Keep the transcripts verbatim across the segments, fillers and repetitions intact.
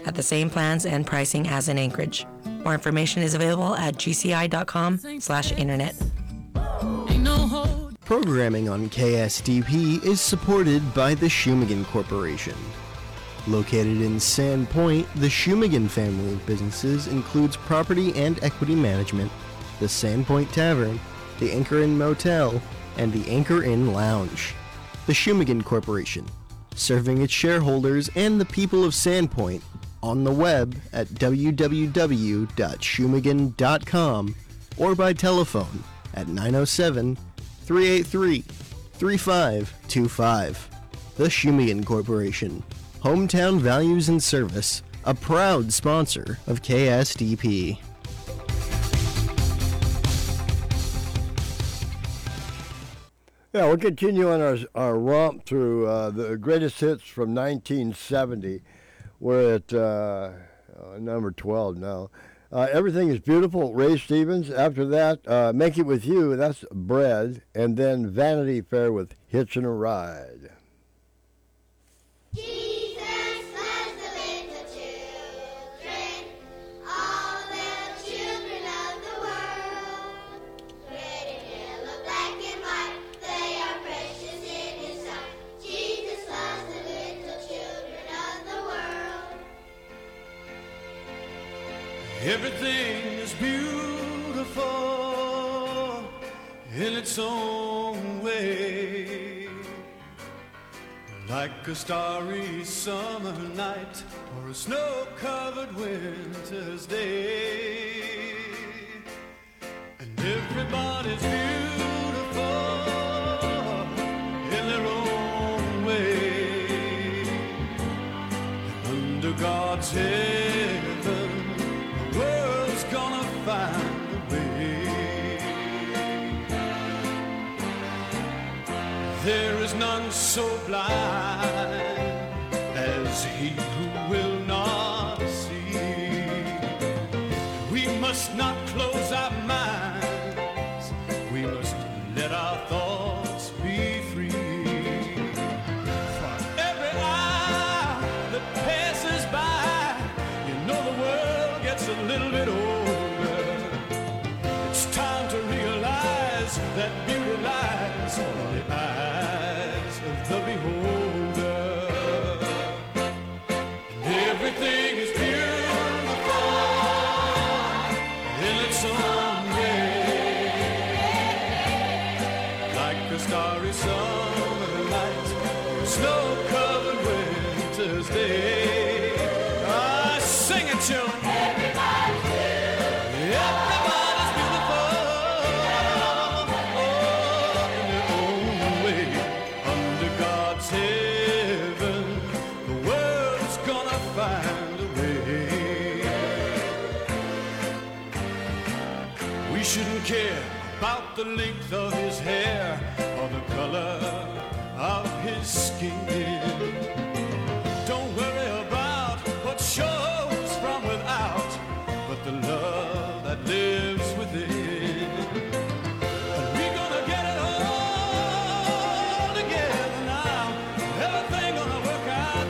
at the same plans and pricing as in Anchorage. More information is available at gci.com slash internet. Programming on K S D P is supported by the Shumagan Corporation. Located in Sand Point, the Shumagan family of businesses includes property and equity management, the Sand Point Tavern, the Anchor Inn Motel, and the Anchor Inn Lounge. The Shumagan Corporation, serving its shareholders and the people of Sandpoint on the web at w w w dot shumagan dot com or by telephone at nine oh seven, three eight three, three five two five. The Shumagan Corporation, hometown values and service, a proud sponsor of K S D P. Yeah, we'll continue on our, our romp through uh, the greatest hits from nineteen seventy. We're at uh, uh, number twelve now. Uh, Everything is Beautiful, Ray Stevens. After that, uh, Make It With You, that's Bread. And then Vanity Fair with Hitchin' a Ride. Everything is beautiful in its own way, like a starry summer night or a snow-covered winter's day. And everybody's beautiful in their own way, and under God's heaven world's gonna find a way. There is none so blind as he who will not see. We must not close our minds, we must let our thoughts be free. For every hour that passes by, you know the world gets a little bit older. It's time to realize that beauty lies in the eyes of the beholder. And everything is beautiful in its own way, like a starry summer night or a snow-covered winter's day. Ah, sing it, children. Shouldn't care about the length of his hair or the color of his skin. Don't worry about what shows from without, but the love that lives within. And we're gonna get it all together now. Everything gonna work out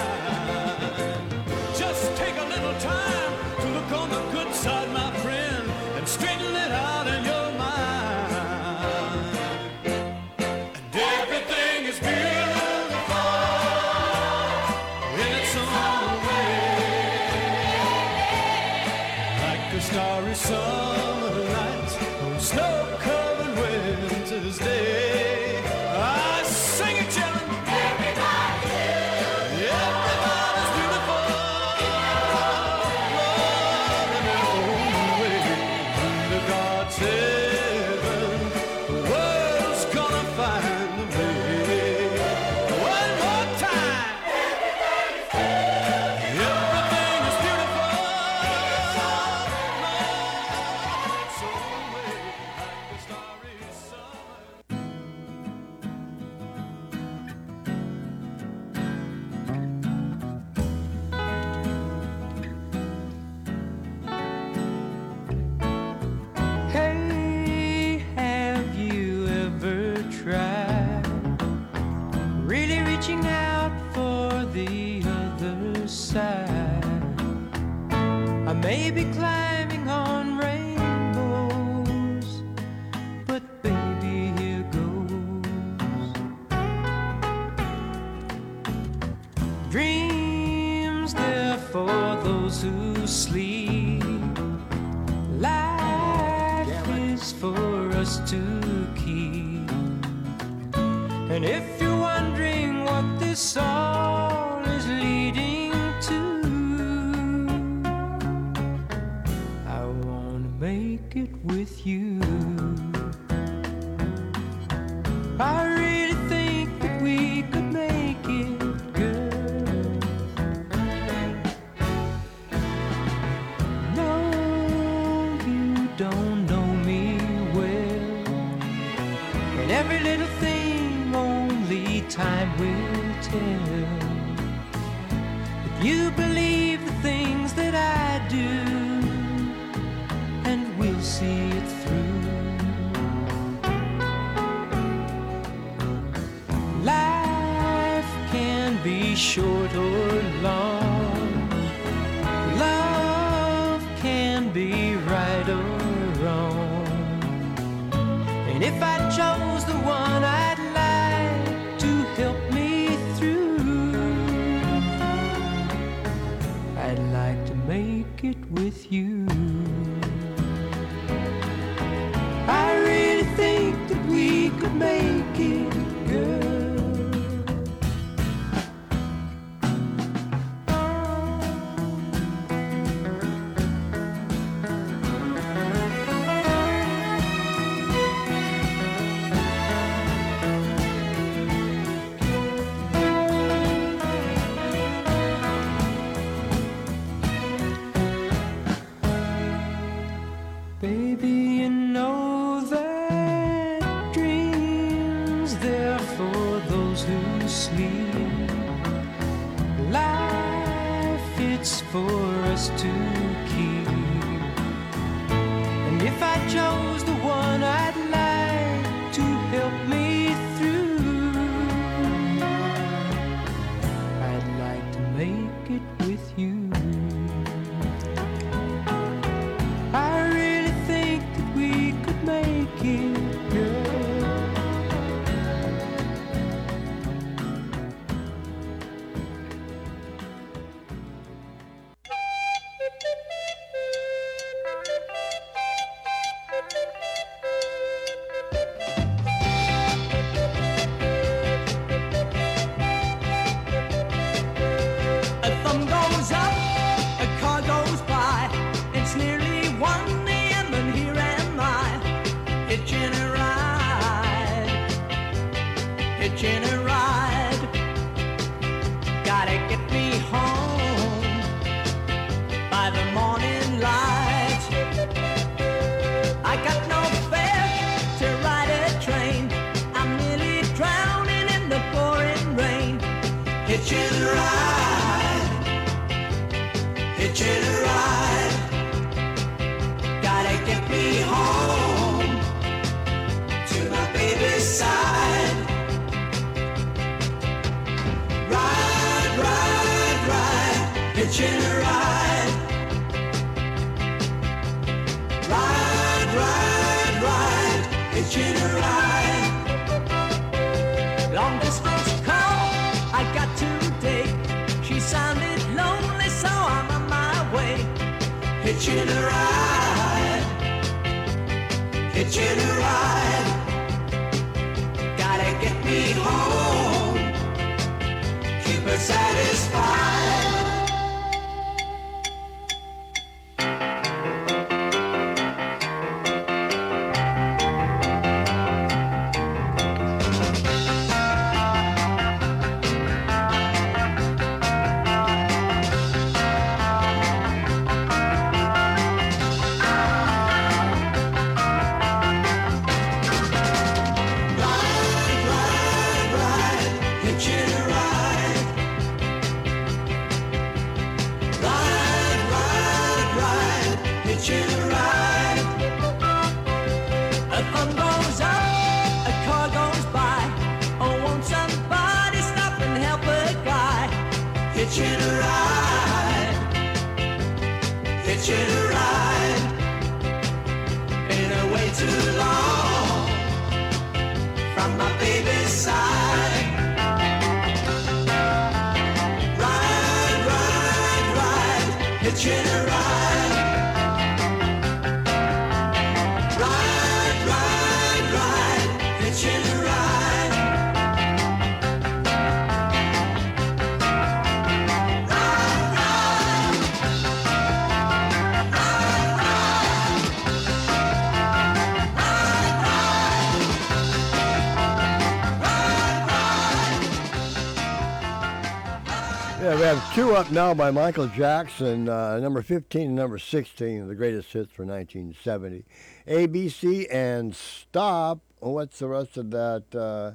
fine. Just take a little time to look on the good side, my friend, and straighten it out in your mind. And everything is beautiful in its own way, like a starry summer night or a snow-covered winter's day. I sing it, children. Everybody's beautiful. Everybody's beautiful. Love in their own way. Under God's heaven, the world's gonna find a way. One more time. Everything is beautiful. may be climbing on rainbows, but baby, here goes. Dreams, they're for those who sleep. Life is for us to keep. And if you're wondering what this all is leading to, I wanna make it with you. I really think that we could make it, girl. No, you don't know me well, and every little thing only time will tell. If you believe the things that I do, and we'll see it through. Life can be short or long. Love can be right or wrong. And if I chose the one I'd like to help me through, I'd like to make it with you. I really think that we could make it, girl. Baby, you know that dreams, they're for those who sleep. Life, it's for us to keep. And if I chose the one I'd like to help me through, I'd like to make it with you. I really think that we could make it, girl. A thumb goes up, a car goes by. It's nearly one a m and here am I, hitching a ride, hitching a ride. Gotta get me home by the morning light. I got no fare to ride a train. I'm nearly drowning in the pouring rain. Hitching a ride, hitching a ride. Gotta get me home to my baby's side. Ride, ride, ride, hitching a ride. Ride, ride, ride, hitching a ride. Long distance call I got today. She sounded lonely, so I'm on my way. Hitching a ride, hitching a ride. Gotta get me home, keep her satisfied. Hitching a ride, hitching a ride, hitching a ride. Been away too long from my baby's side. Ride, ride, ride, hitching a ride. Ride, ride, ride, hitching a ride. Yeah, we have two up now by Michael Jackson, uh, number fifteen and number sixteen, the greatest hits for nineteen seventy. A B C and Stop. What's the rest of that? Uh,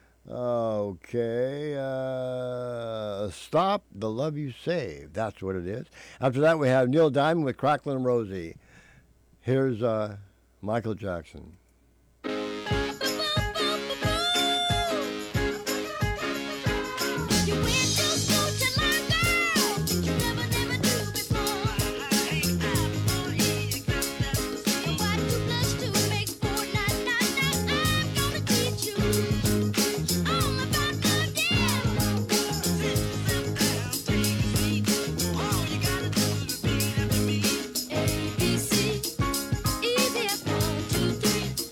okay. Uh, Stop, The Love You Saved. That's what it is. After that, we have Neil Diamond with Cracklin' Rosie. Here's uh, Michael Jackson. A B C, easy as one, two, three.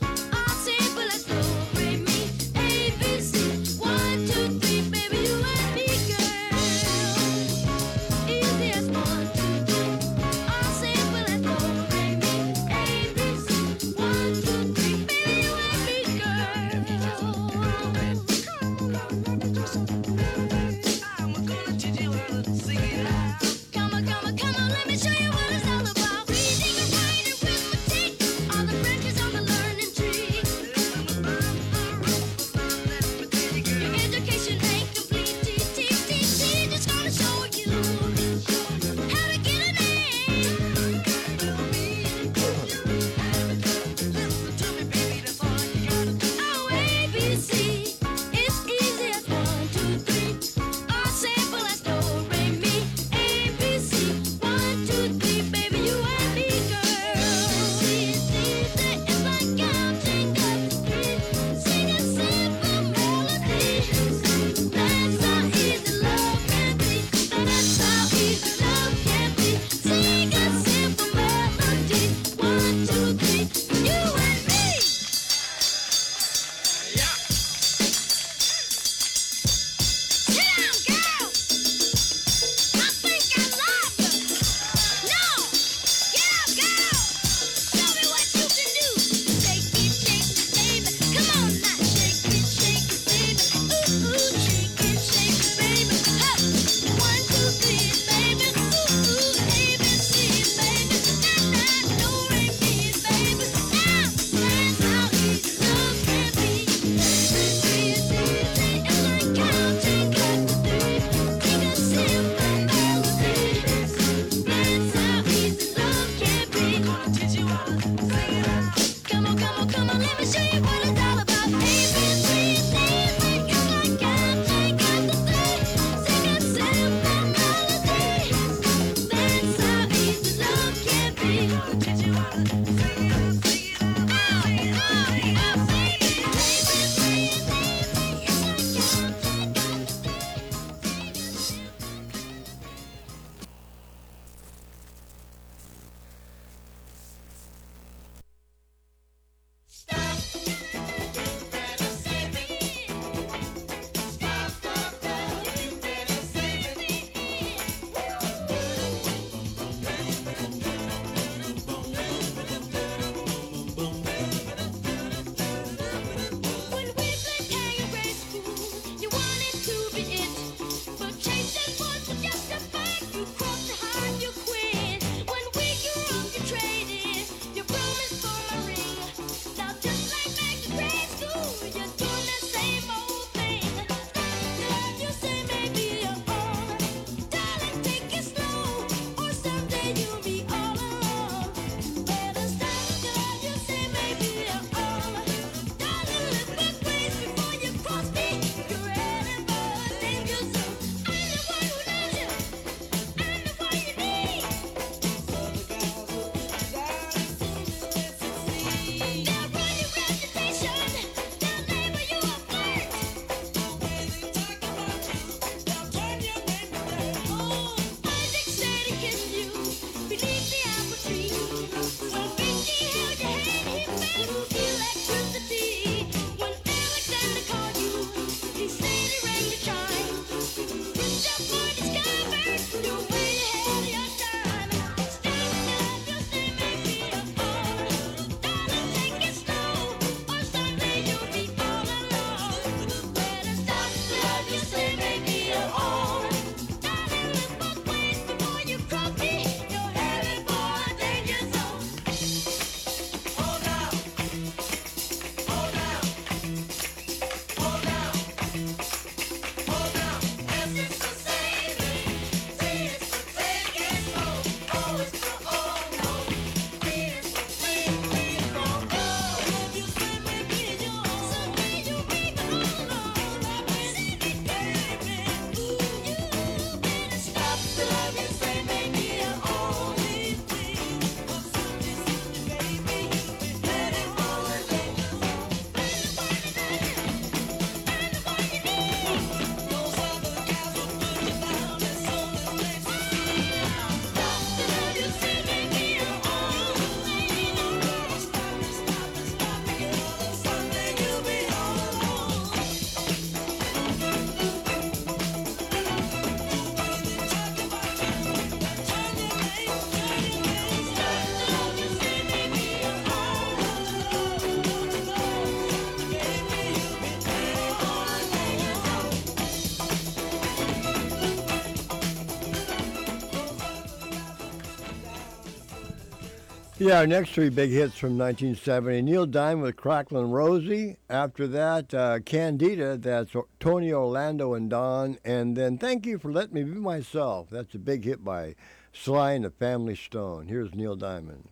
Yeah, our next three big hits from nineteen seventy. Neil Diamond with Cracklin' Rosie. After that, uh, Candida, that's Tony Orlando and Don. And then Thank You for Letting Me Be Myself. That's a big hit by Sly and the Family Stone. Here's Neil Diamond.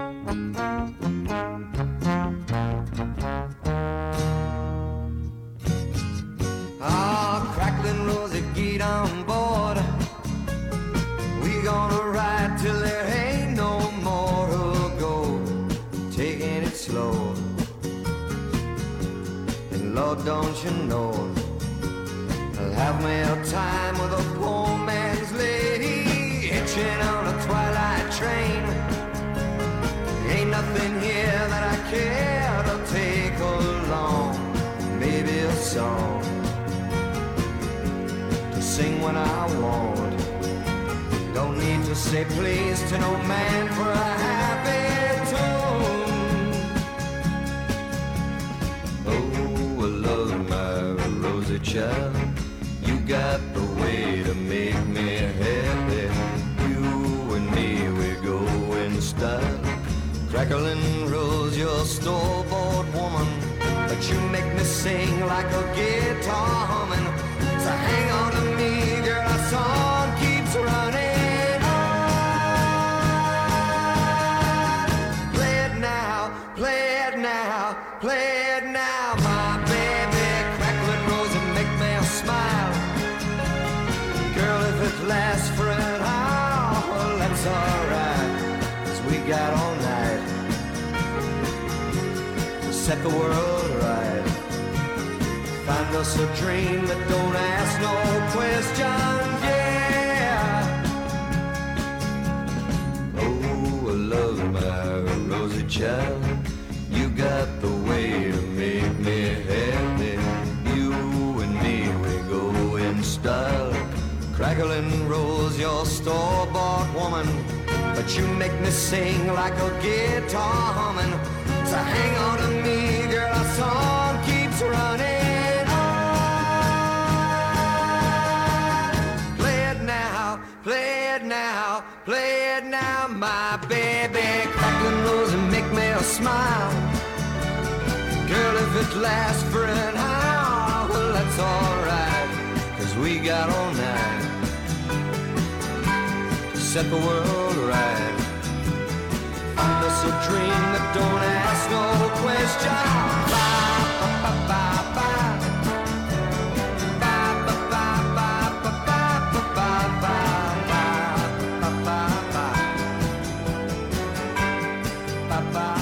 Ah, Cracklin' Rosie, get on board. We gonna ride till there ain't no more to go. Taking it slow. And Lord, don't you know, I'll have me a time with a poor man's lady, hitching on a twilight train. Ain't nothing here that I care to take along. Maybe a song to sing when I want. Don't need to say please to no man for a happy tune. Oh, I love my Rosie child. You got the way to make me happy. You and me, we go in style. Crackling Rose, you're a store-bought woman, but you make me sing like a guitar humming. So hang on to me, girl, our song keeps running on. Play it now, play it now, play it now, my baby. Crackling Rose, and make me smile. Girl, if it lasts for an hour, well, that's alright, 'cause we got all night to set the world right. Find us a dream that don't ask no questions, yeah. Oh, I love my Rosie child. You got the way to make me happy. You and me, we go in style. Crackling Rose, you're a store-bought woman, but you make me sing like a guitar humming. So hang on to me, girl, our song keeps running on. Play it now, play it now, play it now, my baby. Crackling Rose, and make me a smile. Girl, if it lasts for an hour, well, that's alright, 'cause we got all night to set the world right. Find us a dream that don't ask no question. Ba, ba, ba, ba, ba. Ba, ba, ba, ba, ba, ba, ba, ba, ba, ba, ba, ba. Ba, ba, ba.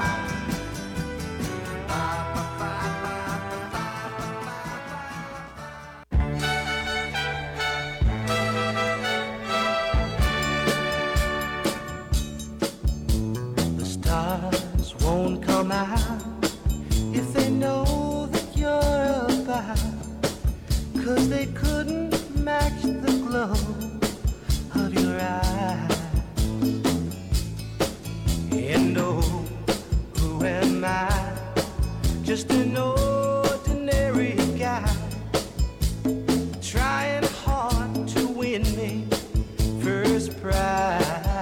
Won't come out if they know that you're about, 'cause they couldn't match the glow of your eyes. And oh, who am I? Just an ordinary guy, trying hard to win me first prize.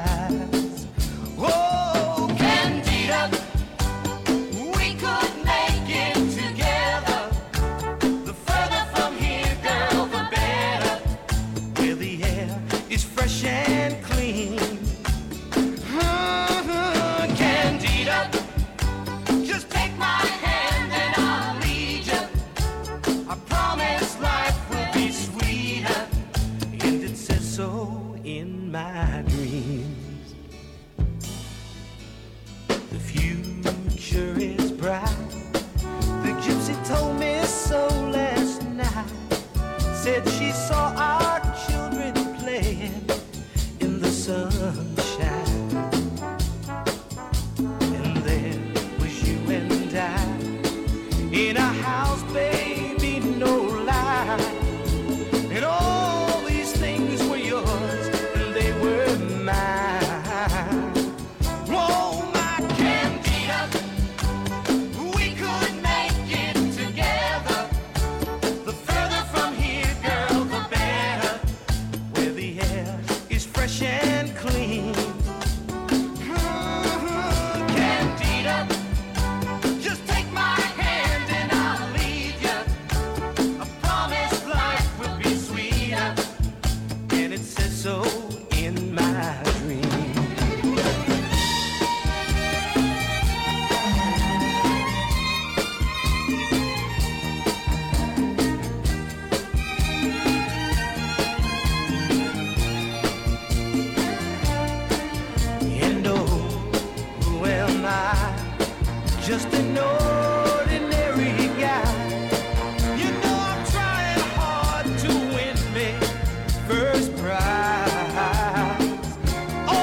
Whoa, Candida, we could make it together. The further from here, girl, the better. Where the air is fresh and clean. Mm-hmm, Candida, just take my hand and I'll lead you. I promise life will be sweeter, and it says so in my dreams. The future is bright. The gypsy told me so last night. Said she saw our children playing in the sunshine. And there was you and I in a house, baby, no lie. And all these things were yours and they were mine. Whoa, my Candida, we could make it together. The further from here, girl, the better. Where the air is fresh and clean. in my dreams. And oh, who am I? Just an ordinary guy. You know I'm trying hard to win me first prize. Oh,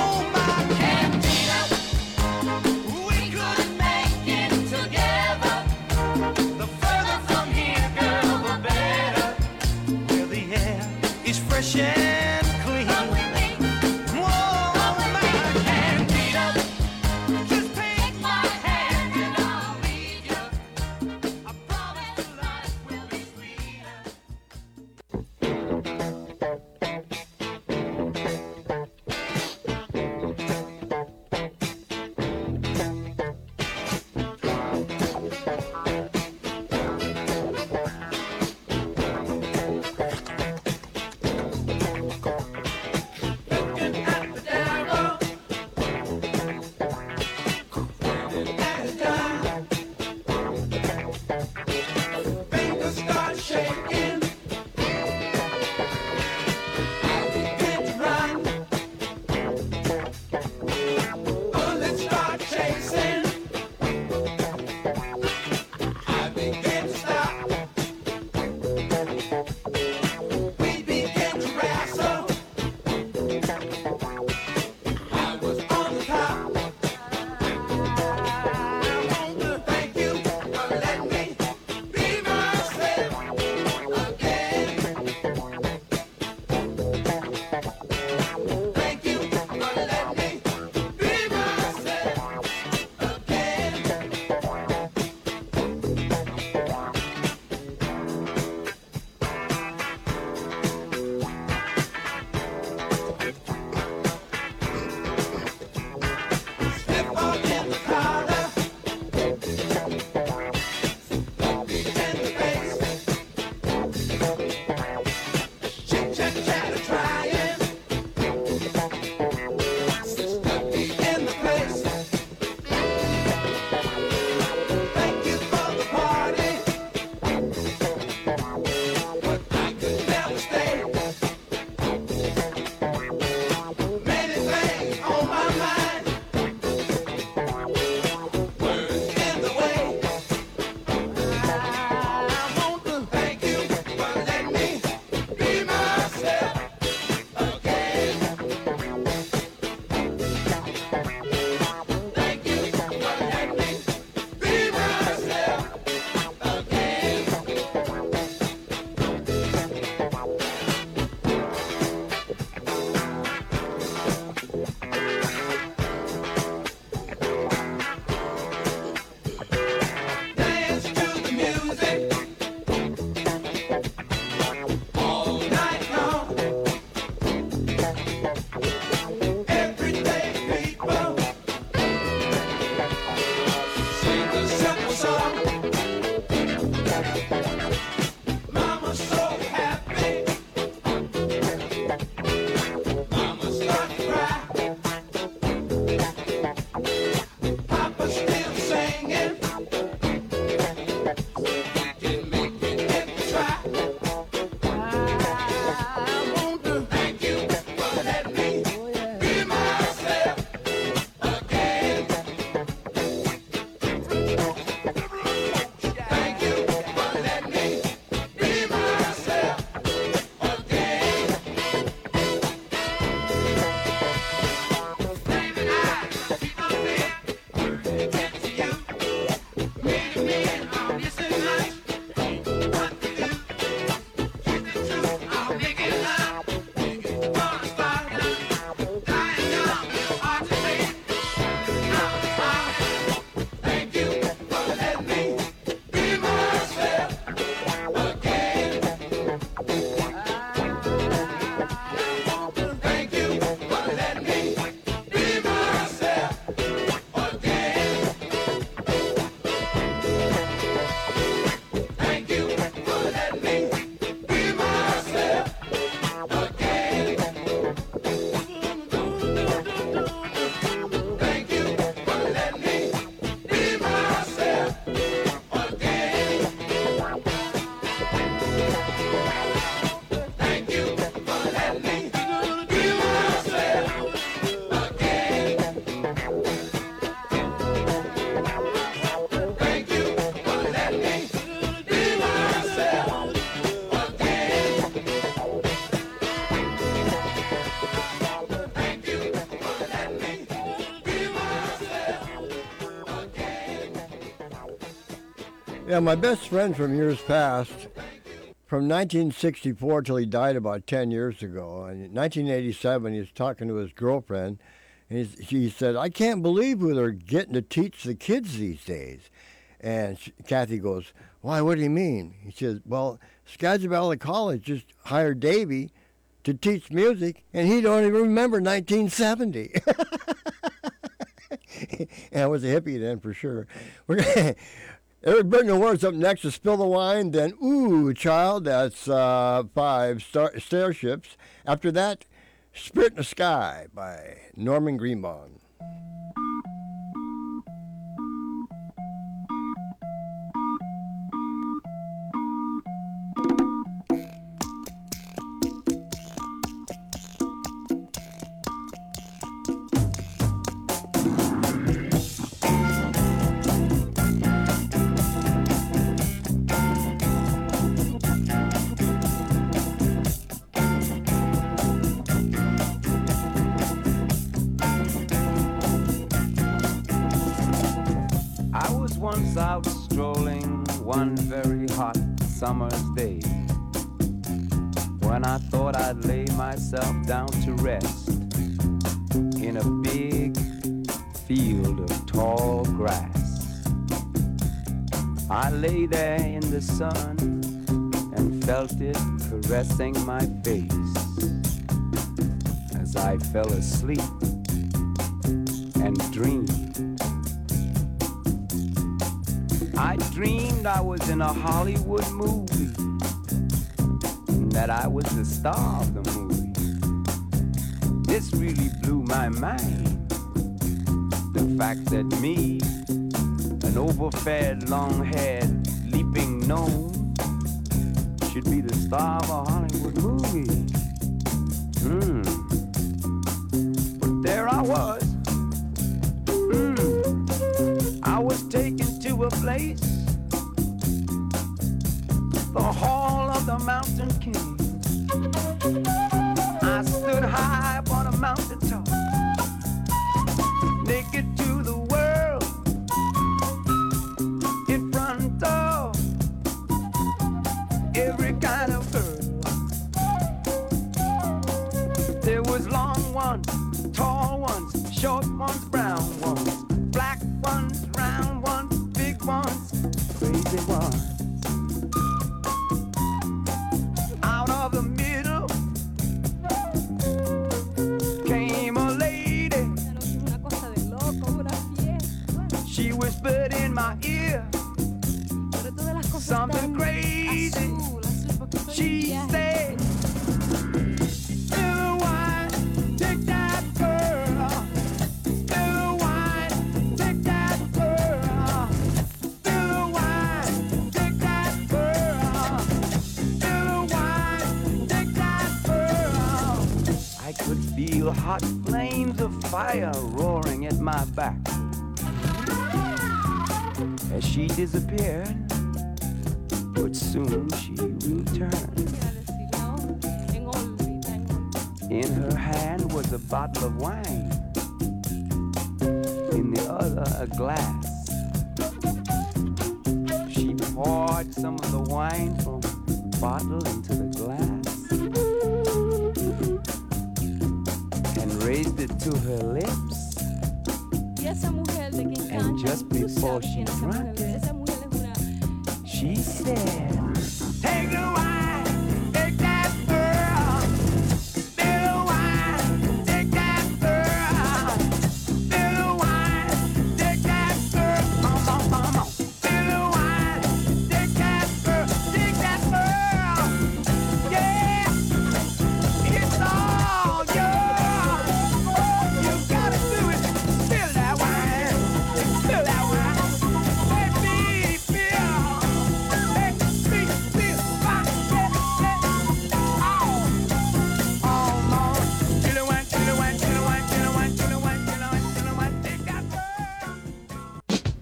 Yeah, my best friend from years past, from nineteen sixty-four till he died about ten years ago. And in nineteen eighty-seven, he was talking to his girlfriend, and he, he said, "I can't believe who they're getting to teach the kids these days." And she, Kathy goes, "Why, what do you mean?" He says, "Well, Skagit Valley College just hired Davy to teach music, and he don't even remember nineteen seventy. And I was a hippie then for sure. We're gonna, Eric Burton Awards up next to Spill the Wine, then Ooh Child, that's uh, five star- starships. After that, Spirit in the Sky by Norman Greenbaum. Once out strolling one very hot summer's day, when I thought I'd lay myself down to rest in a big field of tall grass. I lay there in the sun and felt it caressing my face as I fell asleep and dreamed. I dreamed I was in a Hollywood movie, and that I was the star of the movie. This really blew my mind, the fact that me, an overfed, long-haired, leaping gnome, should be the star of a Hollywood movie. Hmm. But there I was. Hmm. I was taken to a place, the Hall of the Mountain King. I stood high upon a mountain top, naked to the world, in front of every kind of girl. There was long ones, tall ones, short ones, brown ones, black ones, round ones, big ones, crazy ones. Out of the middle came a lady. She whispered in my ear something crazy. She said, "Spill wine, take that girl. Spill wine, take that girl. Spill wine, take that girl. Spill wine, take that girl." I could feel hot flames of fire roaring at my back as she disappeared, but soon she returned. In her hand was a bottle of wine, in the other a glass. She poured some of the wine from the bottle into the glass and raised it to her lips. And just before she drank it, she said, "Take the wine, take that girl. Spill the wine, take that girl. Spill the wine, take that girl. Come on, come on. Spill the wine, take that girl, take that girl. Yeah, it's all yours. You gotta do it. Spill that wine, spill that wine. Let me feel, let me feel my head. Oh, oh, more. Till the wine, till the wine, till the wine, till the wine, till the wine, till the wine, till the wine. Take that girl.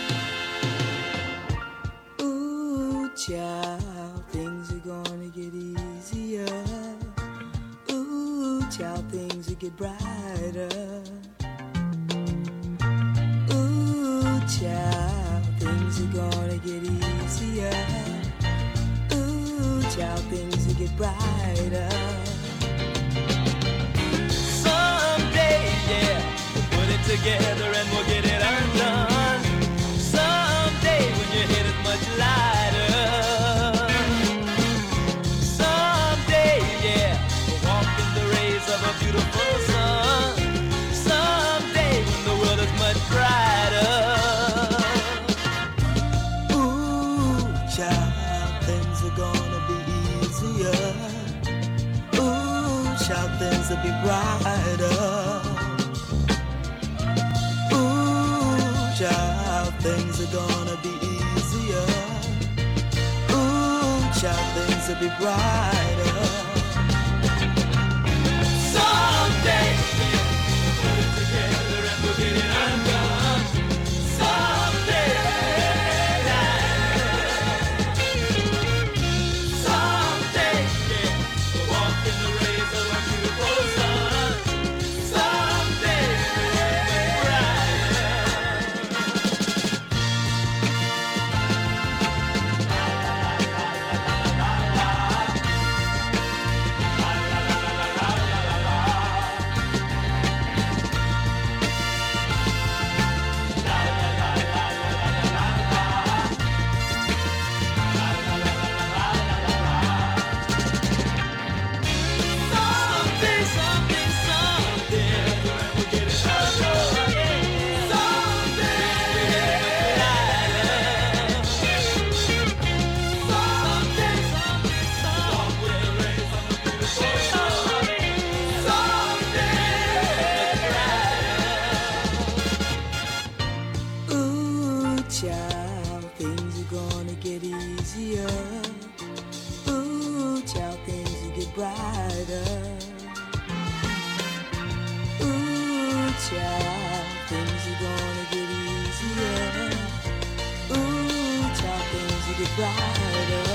Ooh, child, things are gonna get easy. get brighter. Ooh, child, things are gonna get easier. Ooh, child, things will get brighter. Someday, yeah, we'll put it together and we'll get it undone. Someday when your head is much lighter. Someday, yeah, we'll walk in the rays of a beautiful sun. Someday when the world is much brighter. Ooh, child, things are gonna be easier. Ooh, child, things will be brighter. Ooh, child, things are gonna be easier. Ooh, child, things will be brighter. Someday, yeah, we'll put it together and we'll get it undone. Someday, someday, yeah, we'll walk in the rays of a beautiful sun. Someday, someday, someday, someday, we'll get it undone. Someday, someday, someday, we'll raise up a beautiful sun. Someday, Ooh, child, things are gonna get easier. Ooh, child, things will get brighter. Ooh, child, things are gonna get easier. Ooh, child, things will get brighter.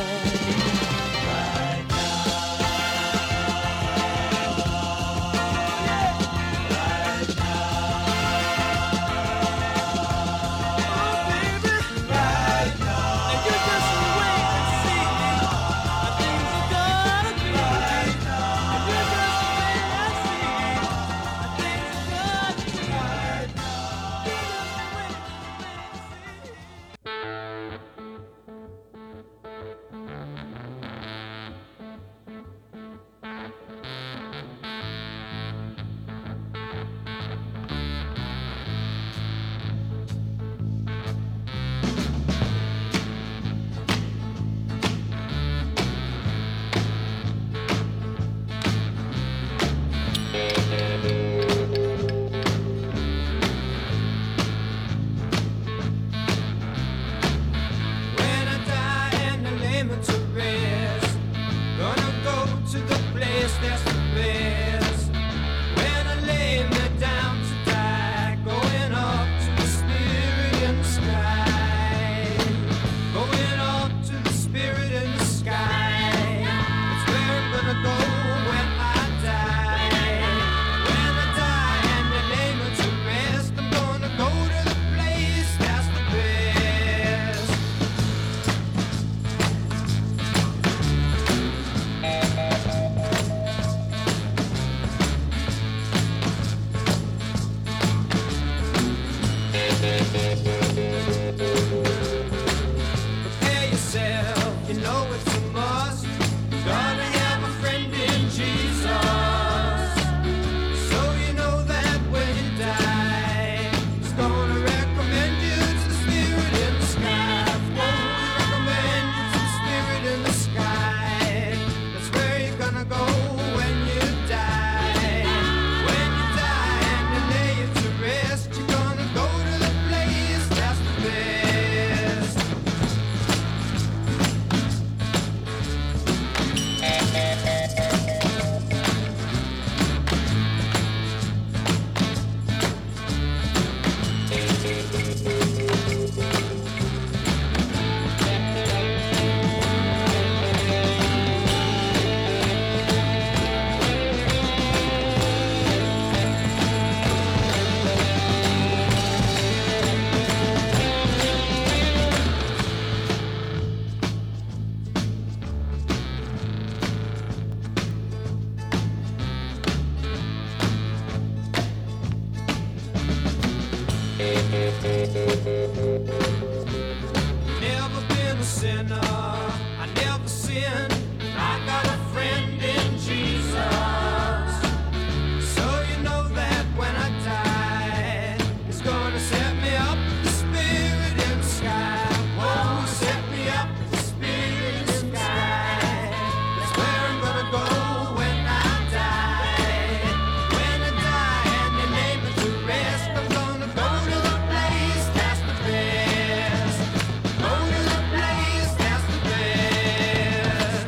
Never been a sinner, I never sinned. I got a friend in Jesus. So you know that when I die, He's gonna set me up with the Spirit in the sky. Oh, set me up with the Spirit in the sky. That's where I'm gonna go when I die. When I die and they lay me to rest, I'm gonna go to the place that's the best. Go to the place that's the best.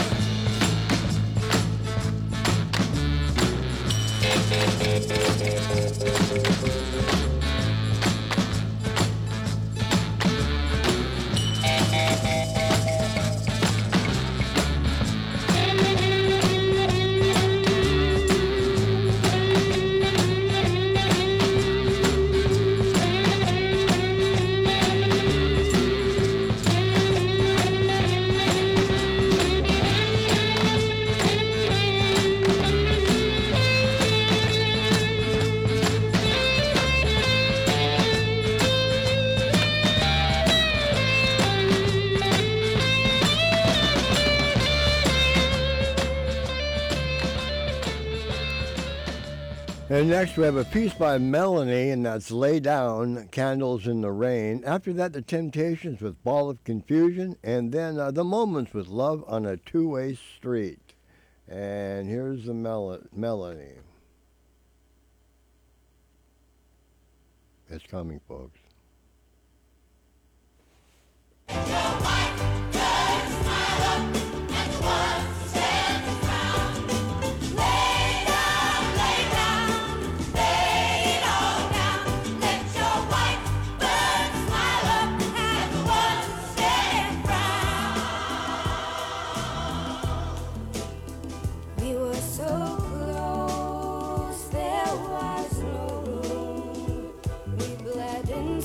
And next we have a piece by Melanie, and that's Lay Down, Candles in the Rain. After that, The Temptations with Ball of Confusion, and then uh, The Moments with Love on a Two-Way Street. And here's the Mel- Melanie. It's coming, folks. We were so close, there was no room. We bled in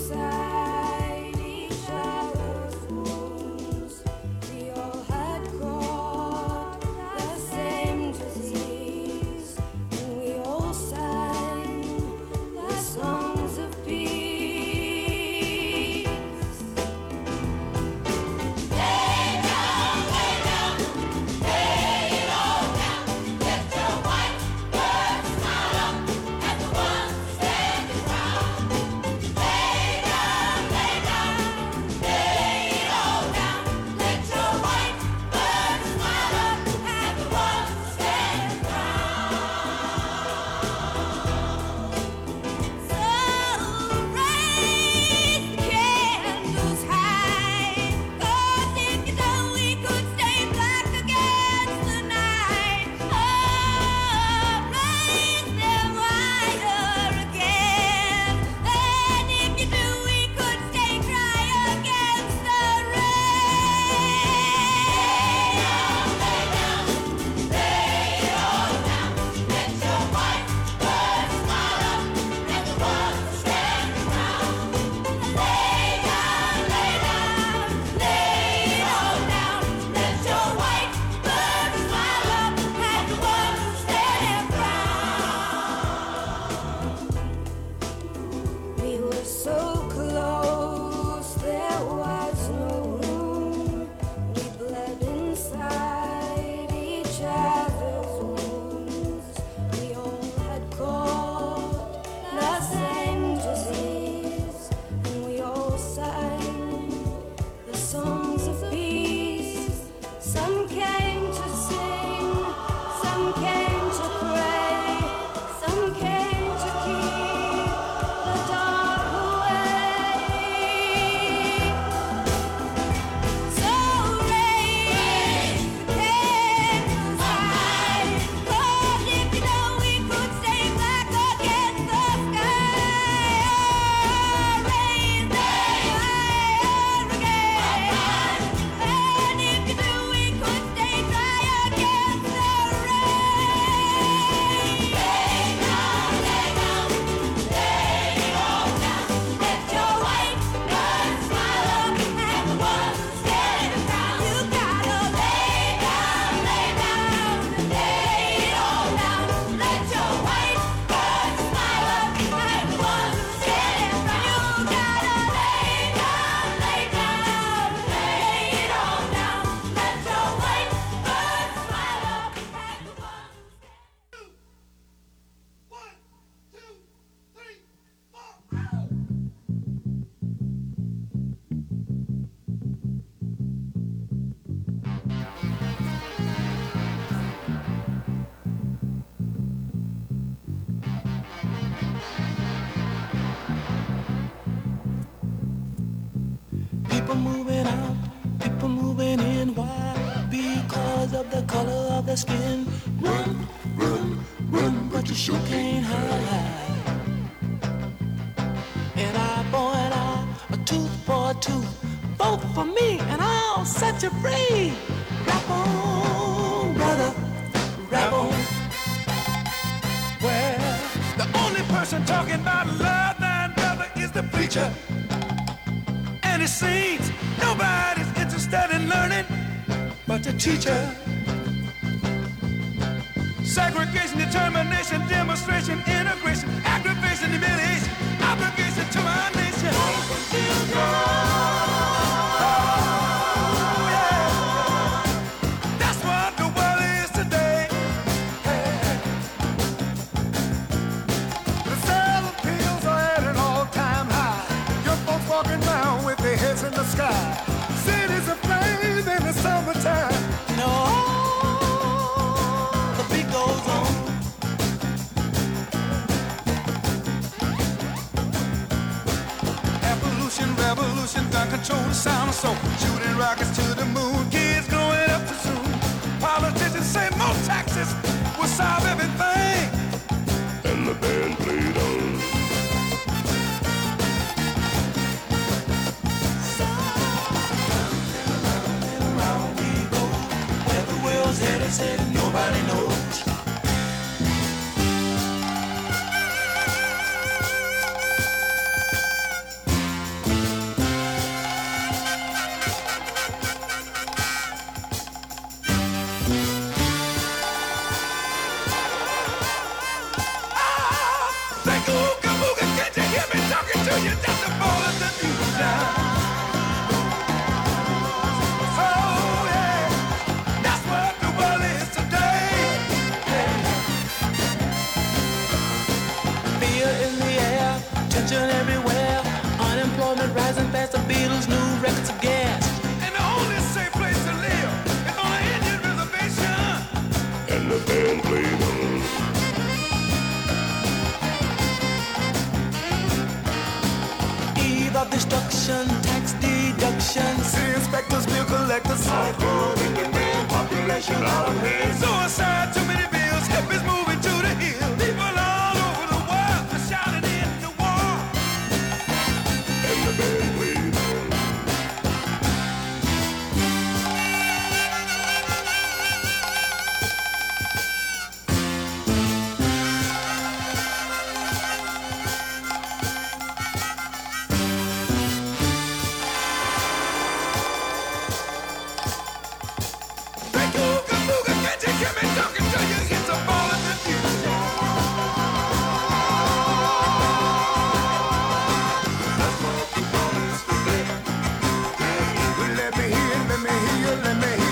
moving out, people moving in. Why? Because of the color of their skin. Run, run, run, but you sure can't hide. An eye for an eye, a tooth for a tooth. Vote for me and I'll set you free. Rap on, brother, rap on. Well, the only person talking about love and brother is the preacher. And it seems nobody's interested in learning but the teacher. Segregation, determination, demonstration, integration, aggravation, humiliation, obligation to our nation. Walking down with their heads in the sky. Cities aflame in the summertime. No, the beat goes on. Evolution, revolution, gun control, the sound of soul. Shooting rockets to the moon, kids growing up too soon. Politicians say more taxes will solve everything. And the band played on. Headed, said nobody knows. Think ooga booga, can't you hear me talking to you? Just a ball of the news now. Everywhere, unemployment rising fast. The Beatles' new records of gas. And the only safe place to live is on an Indian reservation. And the band played on. Eve of destruction, tax deductions. See inspectors, bill collectors. Cyclone, population out of hand. Suicide, too many bills. Hippies moving to the hills. People all over the world are shouting in. The band played on. Thank you, Ooga Booga, can't you hear me talking to you? It's a ball in the future. Let me hear, let me hear, let me hear.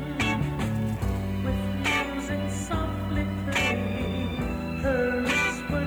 Her lips were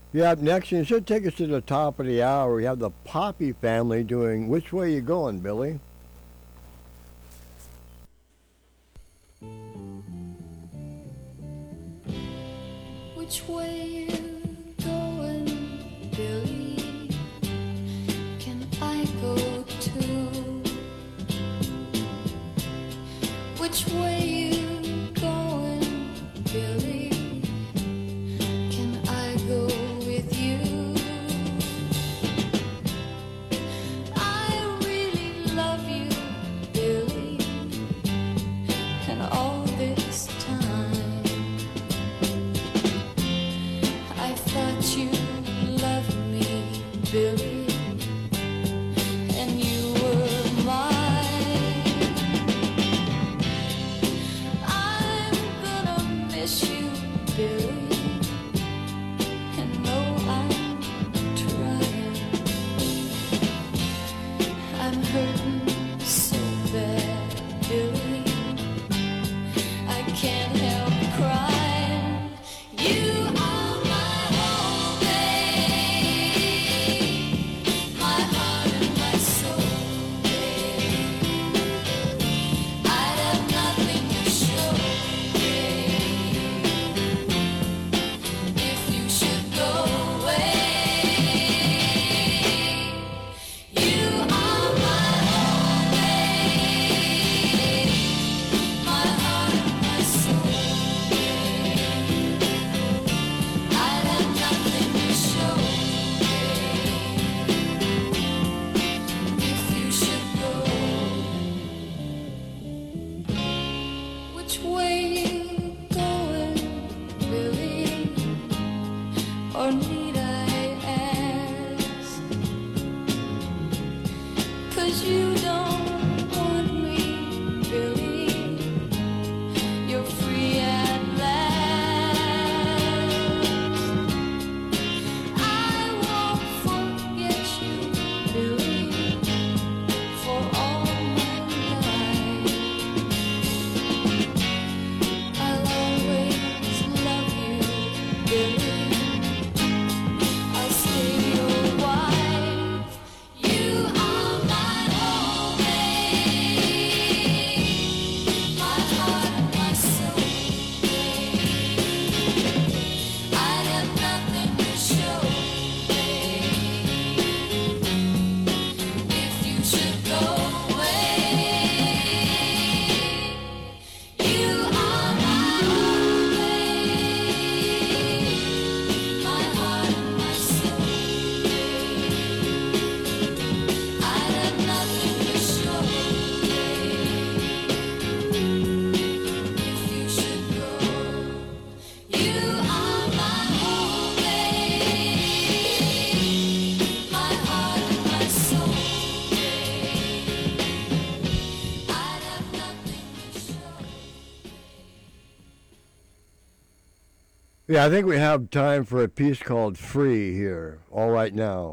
Yeah, up next, and it should take us to the top of the hour. We have the Poppy family doing Which Way You Going, Billy? Which way you going, Billy? Can I go too? Which way you going, Billy? Can I go with you? I really love you, Billy, and all this time I thought you loved me, Billy, and you were mine. I'm gonna miss you, Billy, and no, I'm trying. I'm hurting so bad, Billy, I can't help crying. You are my whole day, my heart and my soul, babe. I'd have nothing to show, babe, if you should go away. You are my whole day, my heart and my soul, babe. I'd have nothing to show, babe, if you should go. Which way you going, Billy? Or need I ask? 'Cause you don't want me, Billy. You're free at last. I won't forget you, Billy, for all my life. I'll always love you, Billy. I'll stay your wife. You are my whole day, my heart and my soul, babe. I'd have nothing to show, babe, if you should go away. You are my whole day, my heart and my soul, babe. I'd have nothing to show, babe, if you should go. You are my whole day, my heart and my soul, babe. I'd have nothing to show. Yeah, I think we have time for a piece called Free here, all right now.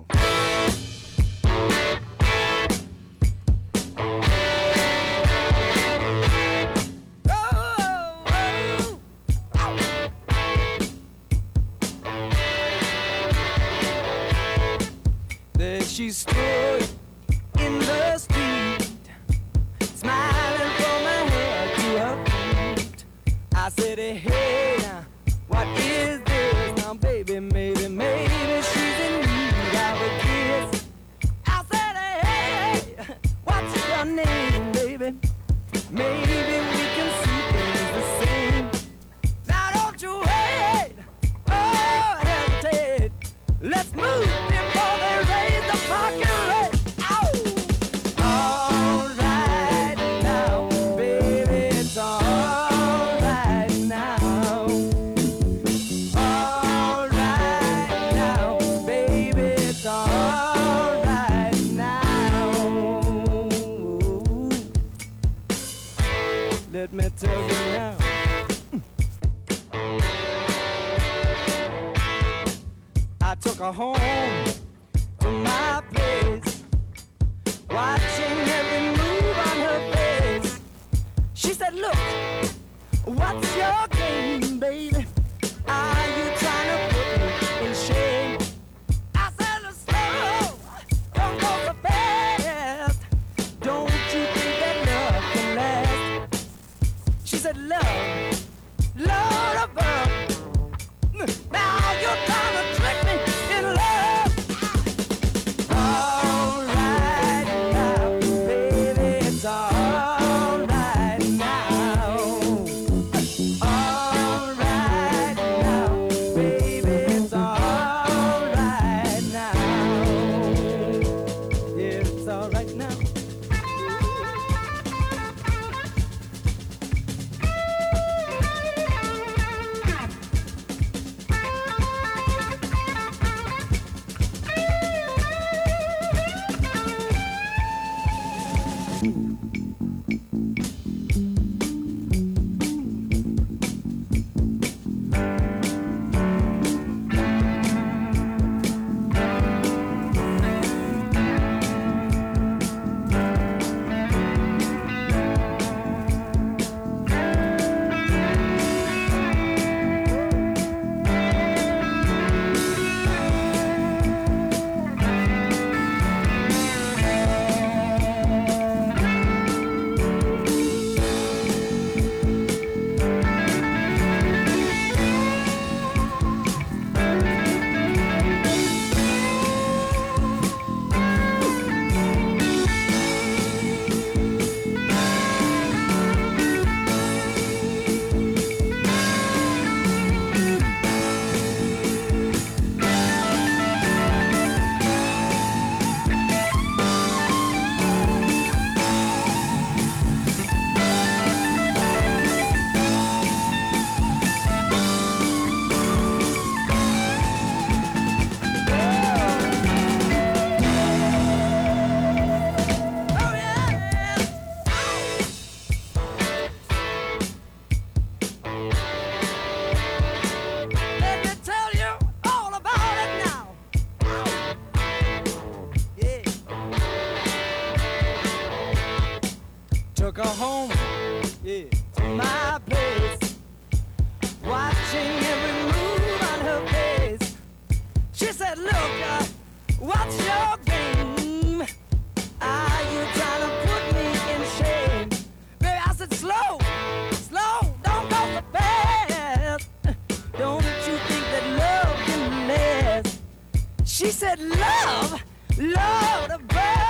There she stood in the street, smiling from her head to her feet. I said, hey, now, what is this? Now, baby, maybe, maybe she's in need of a kiss. I said, hey, what's your name, baby? Maybe we can see things the same. Now, don't you wait, oh, hesitate. Let's move before they raise the parking rate. Ow! All right now, baby, it's all right now. All right now, baby, it's all right now. Let me tell you now. I took her home to my place, watching every move on her face. She said, look, what's your game, baby? Are you trying to put me in shame? watching every move on her face. She said, look, uh, what's your game? Are you trying to put me in shame? Baby, I said, slow, slow, don't go so fast. Don't you think that love can last? She said, love, love the bird.